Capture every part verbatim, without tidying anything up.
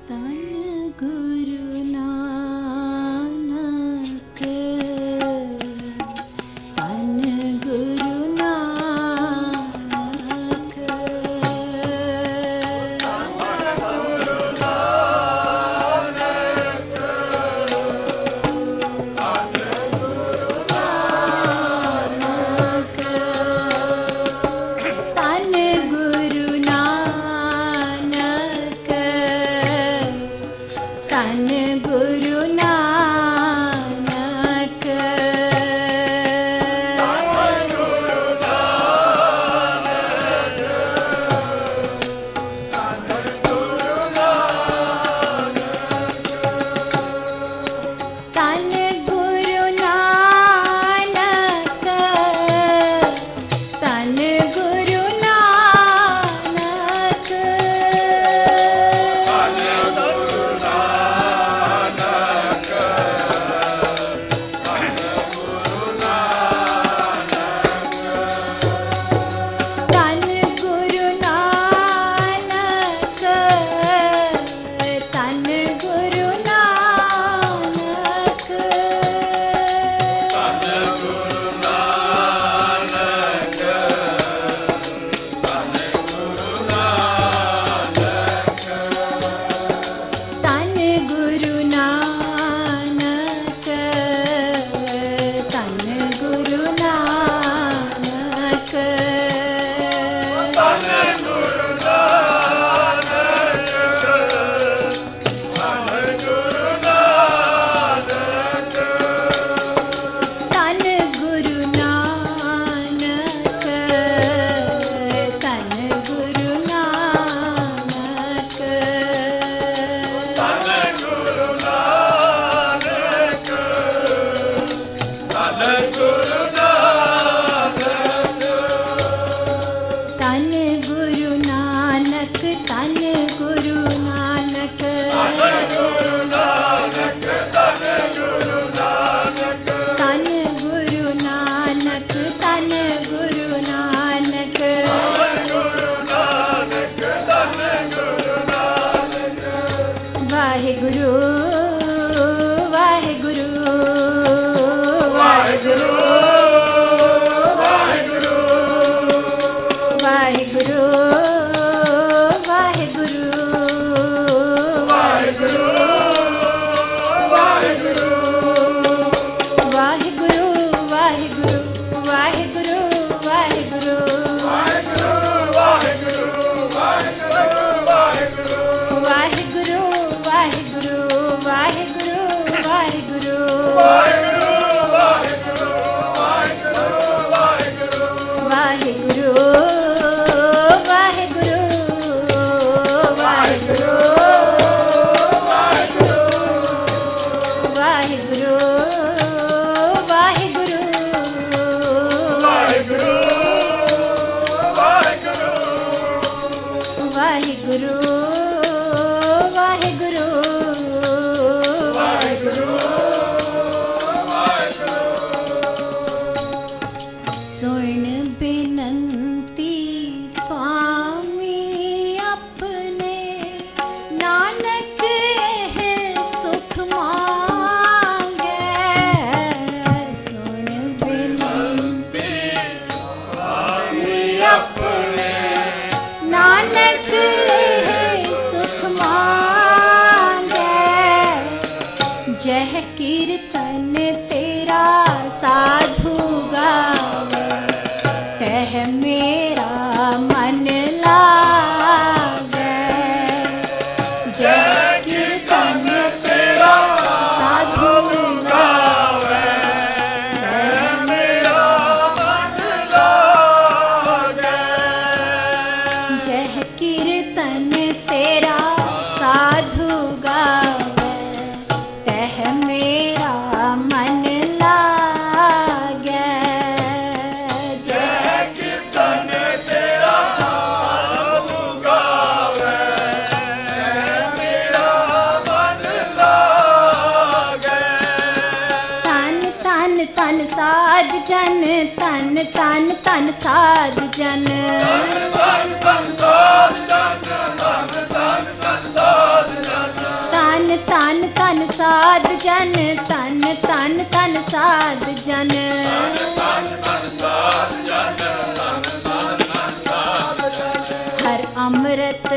तन तन साध जन, तन तन तन साध जन।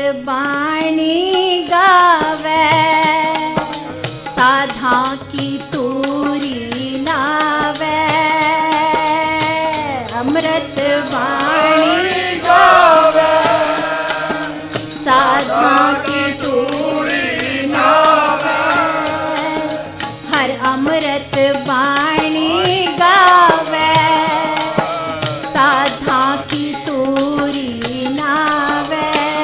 बाणी गावे, साधा की तूरी नावे। अमृत बाणी गावे, साधा की तूरी नावे। हर अमृत बाणी गावे, साधा की तूरी नावे।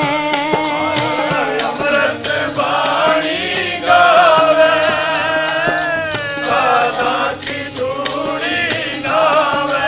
अमृत बाणी गावे, साधा की तूरी नावे।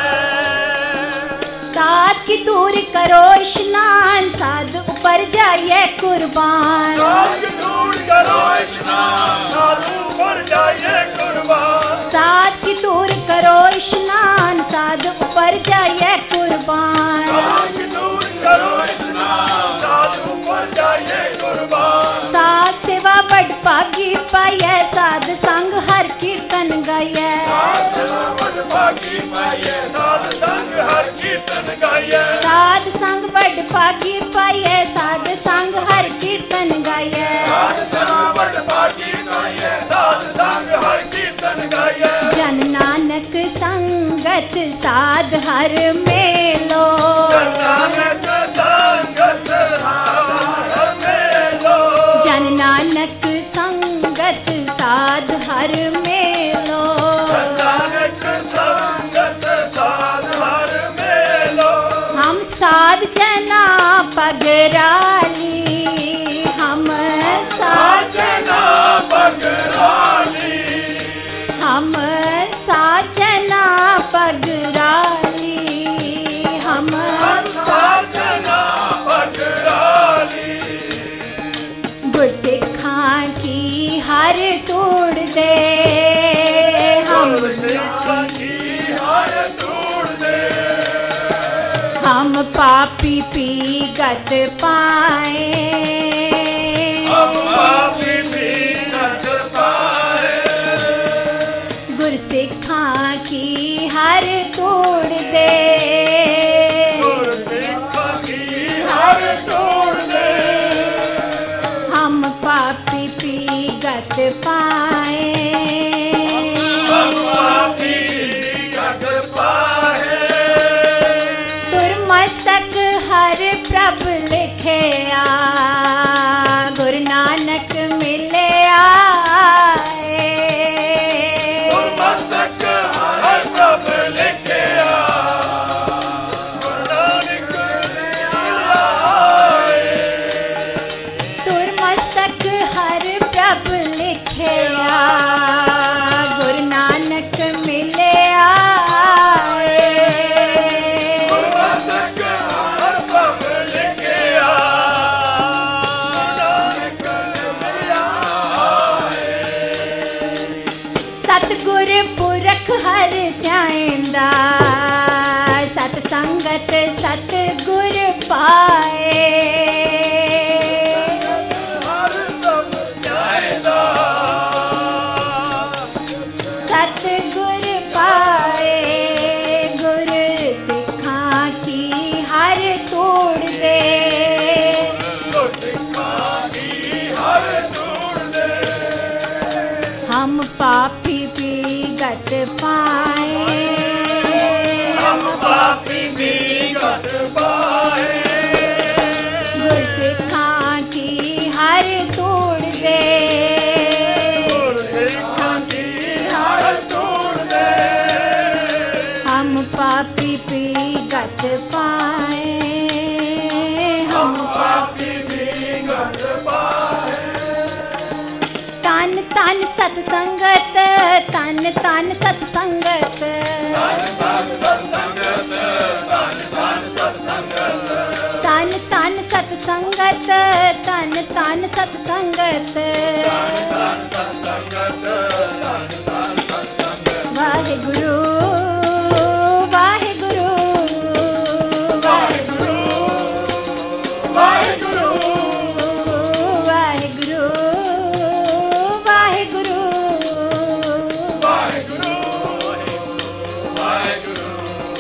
साध की तूर करो स्नान, साध ऊपर जाइए कुर्बान। साध की तूर करो स्नान, साध ऊपर जाइए कुर्बान। साध की तूर करो स्नान, साध ऊपर जाइए कुर्बान। साध की तूर करो स्नान, साध ऊपर जाइए कुर्बान। साध सेवा बड़ पागी पाइए, साध संग हर कीर्तन गाइए। साध सेवा बड़ पागी पाइए, साध संग हर कीर्तन गाइए। साध संग बड़ पागी पाइए, साध संग हर कीर्तन गाइए। साध सेवा बड़ पागी पाइए, साध संग हर कीर्तन गाइए। जन नानक संगत साध हर मेलो, जन नानक संगत हर मेलो। जन नानक संगत साध हर मेलो। जन नानक संगत साध हर मेलो। हम साध जना पगराली, हम साध साजना पगराली, हम साजना पगराली, हम साजना पगराली। गुरसिखां की हर तोड़ दे, हम सिखा की हर तोड़ दे। हम पापी पी गत पाए। हम पापी भी नट पाए। गुरसिखां की हर तोड़ दे, सिखा की हर तोड़ दे। हम पापी पी गत पाए। हम पापी नट पाए। तुरमस्तक हर प्रभ लिखिया, गुरु नानक मिले आए। मस्तक हर प्रभ लिखिया, गुरु नानक आए। तुरमस्तक हर प्रभ लिखिया, गुरु नानक मिले आए। मस्तक हर प्रभ लिखिया, नानक आए। सतगुर पुरख हर ध्याइंदा, सत संगत सतगुर पाए। हर प्रभ जाएदा, सतगुर पाए। गुर सिखां की हर तोड़ दे, सिखा की हर तोड़ दे। हम पापी पी गत पाए। हम पापी भी गत पाए। गुरसिखां की हर तोड़ दे, सिखा की हर तोड़ दे। हम पापी पी गत पाए। हम पापी भी गत पाए। तन तन सतसंगत, तन तन सतसंगत, तन तन सतसंगत, तन तन सतसंगत। वाहिगुरु वाहिगुरु वाहिगुरु वाहिगुरु वाहिगुरु वाहिगुरु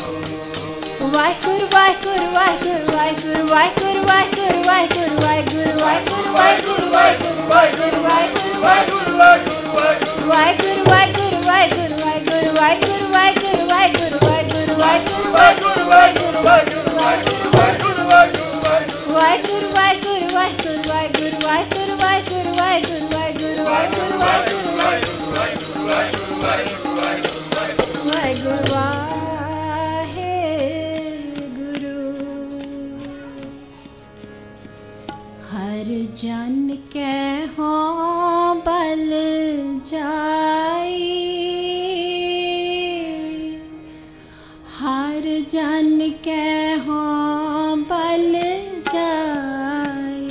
वाहिगुरु वाहिगुरु वाहिगुरु वाहिगुरु वाहिगुरु वाहिगुरु वाहिगुरु वाहिगुरु ਵਾਹਿਗੁਰੂ ਵਾਹਿਗੁਰੂ ਹਰ ਜਨ ਕੈ ਹੋਂ ਬਲ ਜਾਈ ਹਰ ਜਨ ਕੈ ਹੋਂ ਬਲ ਜਾਈ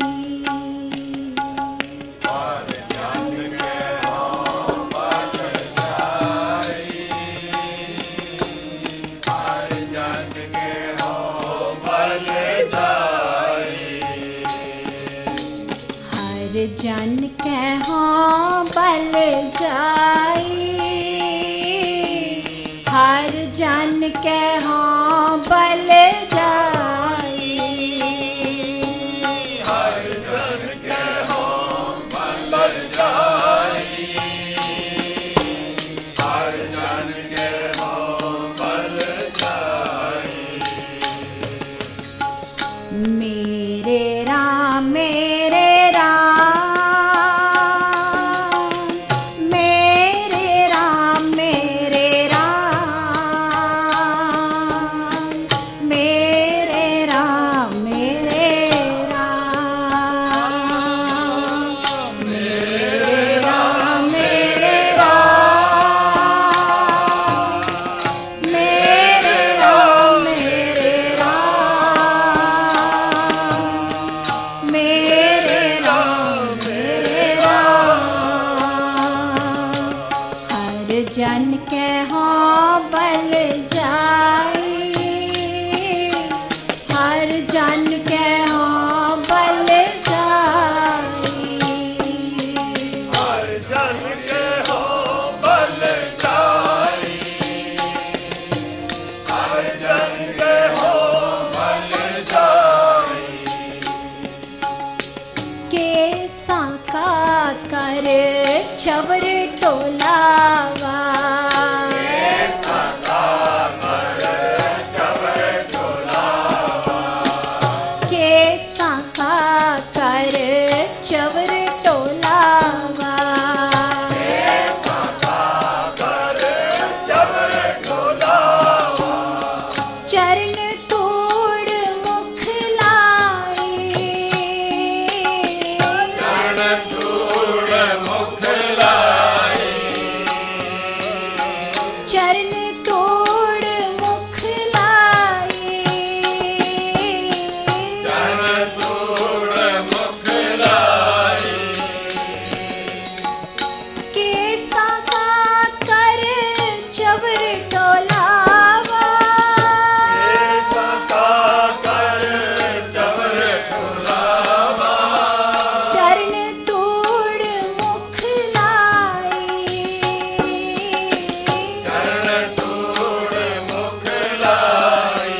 जन कहो बल जाई हर जन कहो बल जाई हर जन कहो बल जाई हर जन कहो बल जाई मेरे राम मेरे जन कहो बल जाई हर जन कहो बल जाई हर जन कहो बल जाई हर जन कहो बल जाई केसा का कर चवर टोलावा चवर टोलावा चवर टोलावा चरण तोड़ मुख लाई चरण तोड़ मुख लाई चरण तोड़ मुख लाई चरण तोड़ मुख केसा का कर चवर टोलावा केसा का कर चवर टोलावा चरण तोड़ मुख लाई चरण तोड़ मुख लाई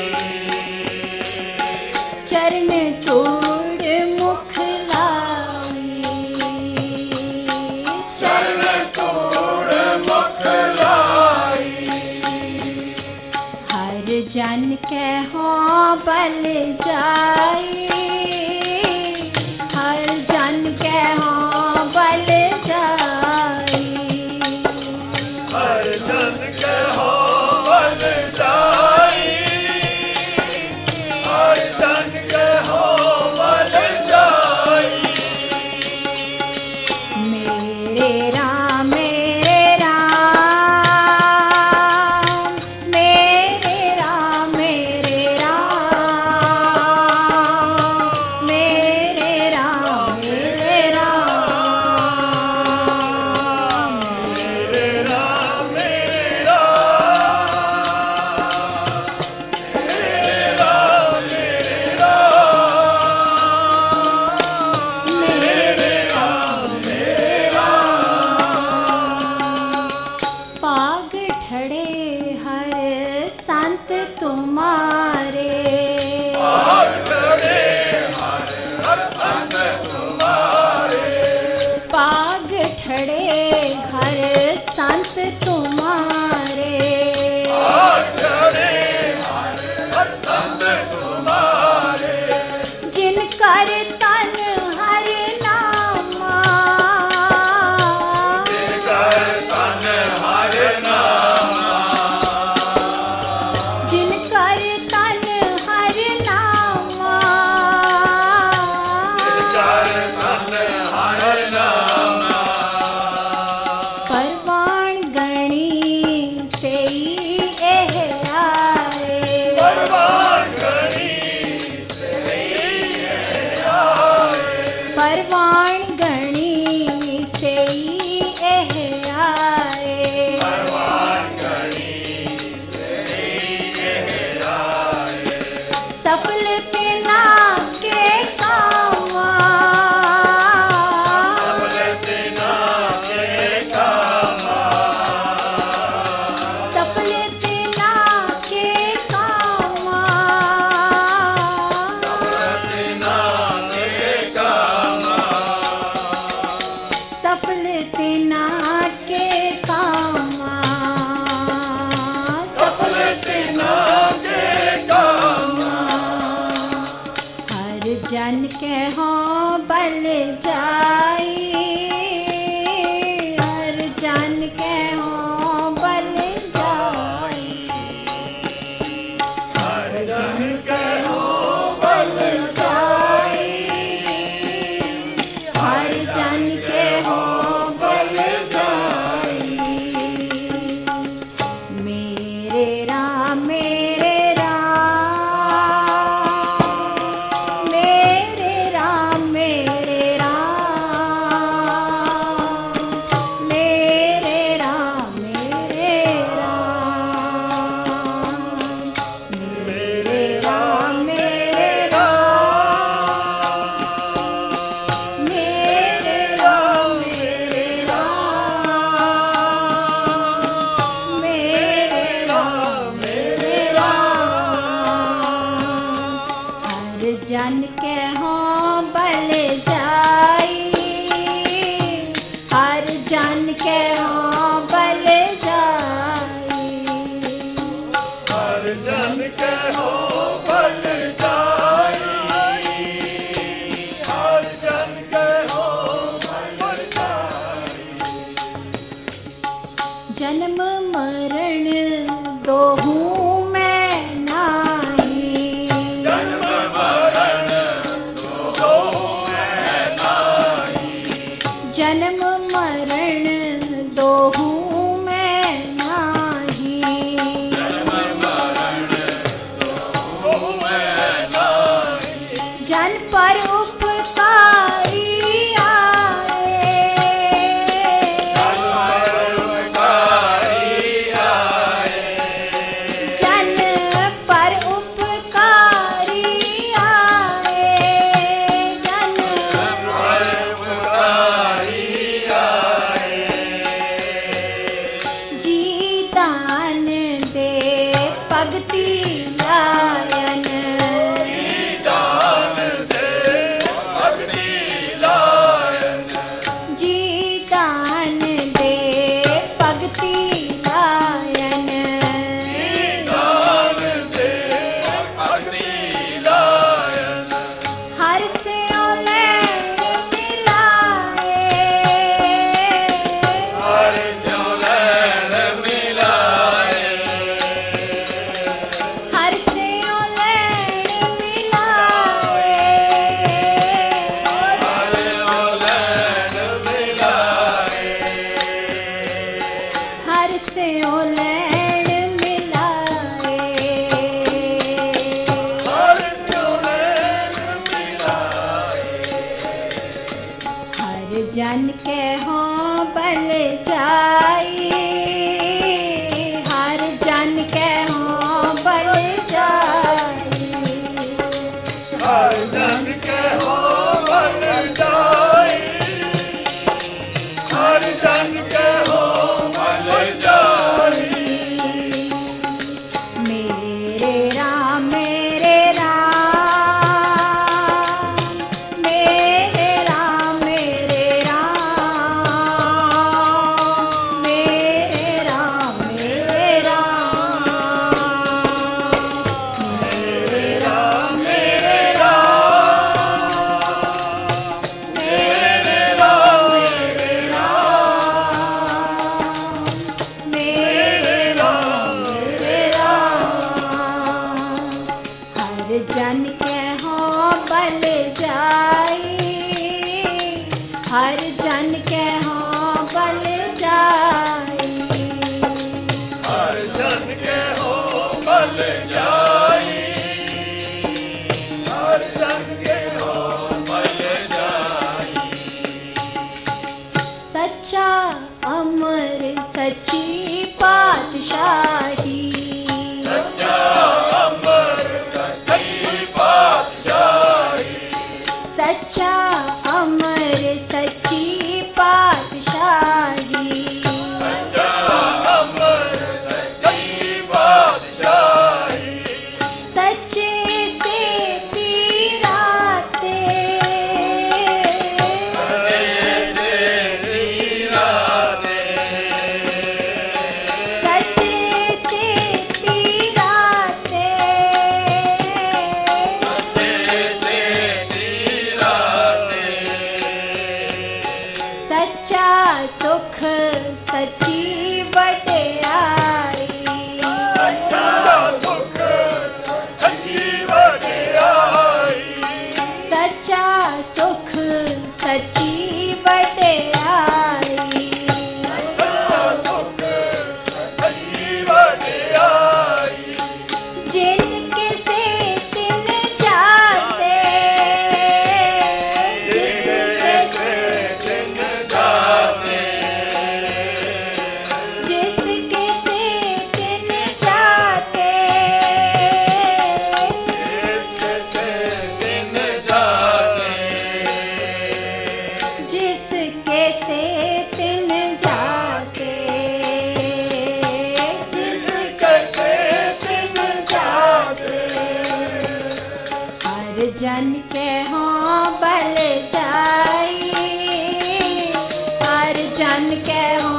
चरण तोड़ मुख लाई चरण तोड़ मुख लाई हर जन कहो बल जाई हर जन कहो बल जाई हर जन कहो बल जाई हर जन कहो बल जाई मेरे राम मेरे राम मेरे राम मेरे राम मेरे राम मेरे राम मेरे राम मेरे राम मेरे राम मेरे राम मेरे राम मेरे राम जन के हो बल जाई, हर जन के हो बल जाई, हर जन के हो बल जाई। जन्म मरण दोहूं में नाही, जन्म मरण दोहूं में नाही, जन्म मरण दोहूं में नाही, जन्म मरण दोहूं में नाही। जन पर उपकारी आए, जन पर उपकारी आए, जन जी दान दे भगति लायन, जी दान दे भगति लायन, हर से लैण मिलाए, हर से लैण मिलाए, हर से लैण मिलाए, हर जन के हो बल जाई, हर जन के हो बल जाई, हर जन के हो बल जाई, हर जन के हो बल जाई। मेरे राम मेरे राम, मेरे राम मेरे राम, मेरे राम मेरे राम, मेरे राम मेरे राम, मेरे राम मेरे राम, मेरे राम मेरे राम। हर जन के हो बल जाई, हर जन के हो बल जाई, हर जन के हो बल जाई, हर जन के हो बल जाई। सच्चा अमर सच्ची पातशाही, सच्चा अमर सच्ची पातशाही, सच्चा अमर सच्ची पातशाही, सच्चा अमर सच्ची पातशाही। सच्चे से तीराते, सच्चे से तीराते, सच्चा सुख सच्ची वडियाई, सच्चा सुख सच्ची वडियाई, सच्चा सुख सच्ची वडियाई, सच्चा सुख सच्ची वडियाई। जिनके से तिन जाते, जिसके से दिन जाते, जिसके से तिन जाते, जिससे दिन जाते, जिसके से तिन जाते, जिसके से तिन जाते, हर जन के हो बल जाई, हर जन के हो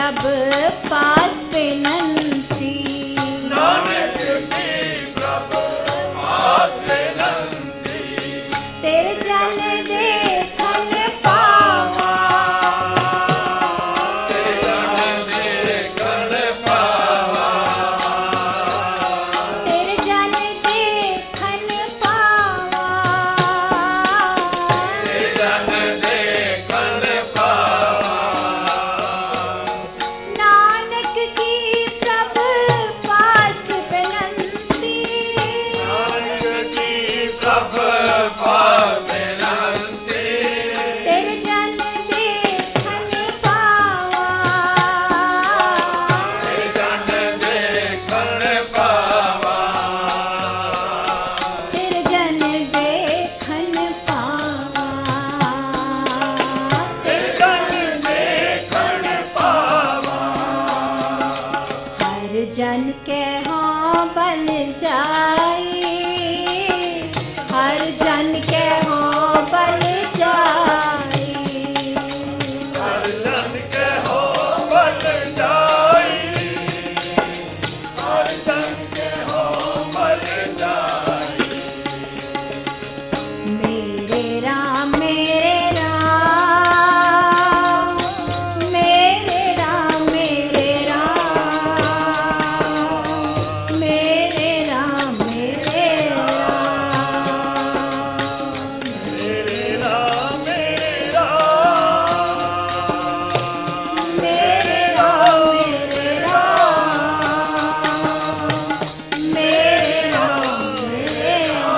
प्रभ पास विनंती। नानक की प्रभ पास विनंती। तेरे जन देखन पावा, तेरे जन देखन पावा। तेरे जन देखन पावा, तेरे जन देखन पावा। नानक की प्रभ पास विनंती। नानक की प्रभ पास विनंती। तेरे जन देखन पावा, तेरे जन देखन पावा। तेरे जन देखन पावा। तेरे जन देखन पावा। हर जन के हाँ बन जाई, हर जन के हाँ बन जाई। हर जन के हो बन जाई। हर जन के हो बन जाई। मेरे राम मेरे राम, मेरे राम मेरे राम, मेरे राम मेरे राम। मेरे राम मेरे राम। मेरे राम मेरे राम, मेरे राम मेरे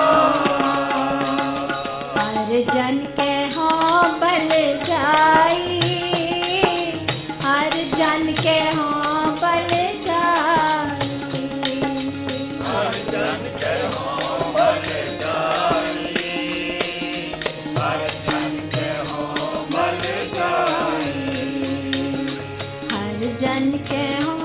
राम। हर जन के हाँ बन जाई, हर जन के हाँ बन जाई। हर जन के हो बन जाई। हर जन के हो बन जाई। हर जन के हाँ